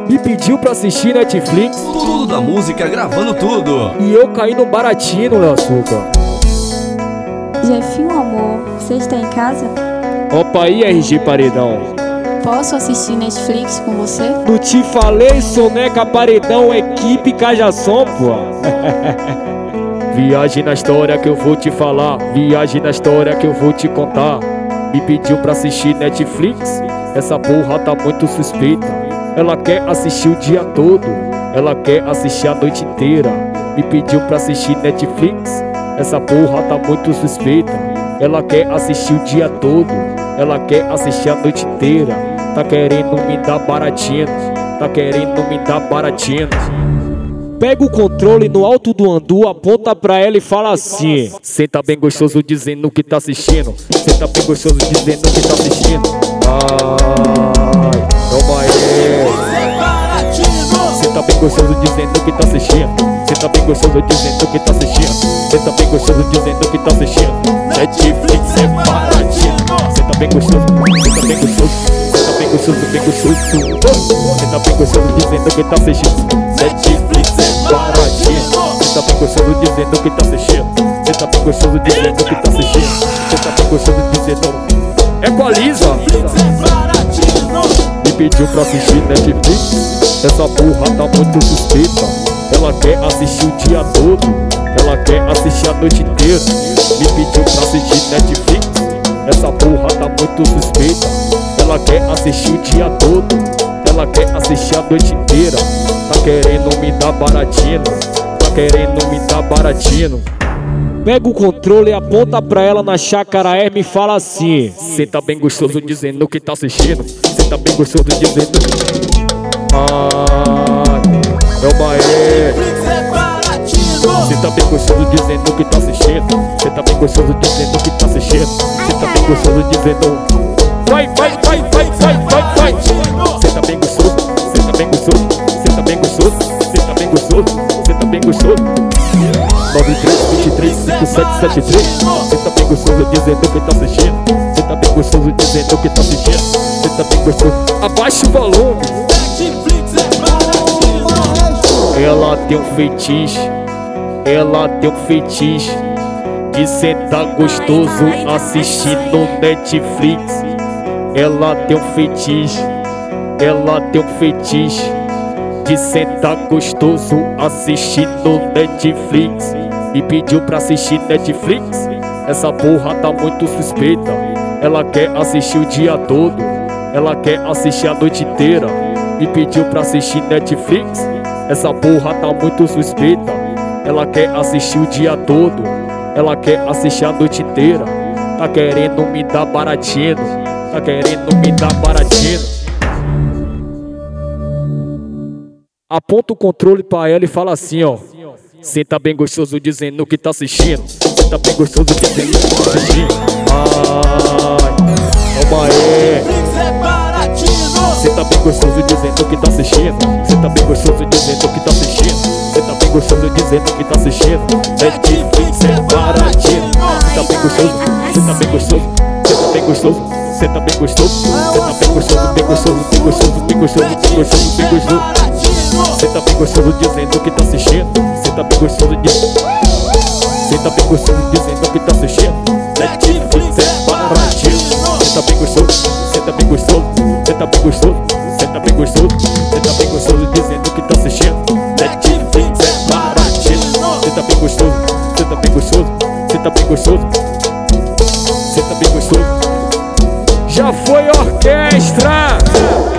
Me pediu pra assistir Netflix. Tudo da música, gravando tudo. E eu caí no baratinho, meu açúcar. Jefinho, amor, você está em casa? Opa aí, RG Paredão. Posso assistir Netflix com você? Não te falei, Soneca Paredão, equipe Cajassom, pô. Viagem na história que eu vou te falar. Viagem na história que eu vou te contar. Me pediu pra assistir Netflix. Essa porra tá muito suspeita. Ela quer assistir o dia todo. Ela quer assistir a noite inteira. Me pediu pra assistir Netflix. Essa porra tá muito suspeita. Ela quer assistir o dia todo. Ela quer assistir a noite inteira. Tá querendo me dar baratinho. Tá querendo me dar baratinho. Pega o controle no alto do andu, aponta pra ela e fala assim: cê tá bem gostoso dizendo que tá assistindo. Cê tá bem gostoso dizendo que tá assistindo. Ai, toma aí. Cê tá bem gostoso dizendo que tá assistindo. Cê tá bem gostoso dizendo que tá assistindo. Cê tá bem gostoso dizendo que tá assistindo. Netflix é baratinho. Cê tá bem gostoso, cê tá bem gostoso. Cê tá bem gostoso, bem gostoso. Cê tá bem gostoso dizendo que tá assistindo. Netflix é baratinho. Cê tá bem gostoso dizendo que tá assistindo. Cê tá bem gostoso dizendo que tá assistindo. Cê tá bem gostoso dizendo. Equaliza. Me pediu pra assistir Netflix. Essa porra tá muito suspeita. Ela quer assistir o dia todo. Ela quer assistir a noite inteira. Me pediu pra assistir Netflix. Essa porra tá muito suspeita. Ela quer assistir o dia todo. Ela quer assistir a noite inteira. Tá querendo me dar baratinho. Tá querendo me dar baratinho. Pega o controle e aponta pra ela na chácara Hermes e fala assim: cê tá bem gostoso dizendo que tá assistindo. Cê tá bem gostoso dizendo que... Ai, é o Maê. Cê tá bem gostoso dizendo que tá assistindo. Cê tá bem gostoso dizendo que tá assistindo. Cê tá bem gostoso dizendo... Vai, vai, vai, vai, vai, vai, vai. Cê tá bem gostoso, cê tá bem gostoso. Cê tá bem gostoso, cê tá bem gostoso. Cê tá bem gostoso. 93235773. Cê tá bem gostoso dizendo que tá assistindo. Cê tá bem gostoso dizendo que tá assistindo. Cê tá bem gostoso. Abaixa o volume. Ela tem um feitiço. Ela tem um feitiço de sentar gostoso assistindo Netflix. Ela tem um feitiço. Ela tem um feitiço de sentar gostoso assistindo Netflix. Me pediu pra assistir Netflix. Essa porra tá muito suspeita. Ela quer assistir o dia todo. Ela quer assistir a noite inteira. Me pediu pra assistir Netflix. Essa porra tá muito suspeita. Ela quer assistir o dia todo. Ela quer assistir a noite inteira. Tá querendo me dar baratinho. Tá querendo me dar baratinho. Aponta o controle pra ela e fala assim, ó: cê tá bem gostoso dizendo que tá assistindo. Cê tá bem gostoso dizendo que tá assistindo. Ai, toma aí. Cê tá bem gostoso dizendo que tá assistindo. Cê tá bem gostoso dizendo que tá assistindo. Cê tá bem gostoso dizendo que tá assistindo. Netflix é baratinho. Cê tá bem gostoso, cê tá bem gostoso. Cê tá bem gostoso, cê tá bem gostoso. Cê tá bem gostoso, bem gostoso, bem gostoso, bem gostoso, bem gostoso, bem gostoso. Cê tá bem gostoso dizendo que tá assistindo. Cê tá bem gostoso dizendo. Cê tá bem gostoso dizendo que tá assistindo. Netflix é baratinho. Cê tá bem gostoso, cê tá bem gostoso. Cê tá bem gostoso, cê tá bem gostoso. Cê tá bem gostoso dizendo que tá assistindo. Netflix é baratinho. Cê tá bem gostoso, cê tá bem gostoso. Cê tá bem gostoso. Cê tá bem gostoso. Já foi orquestra.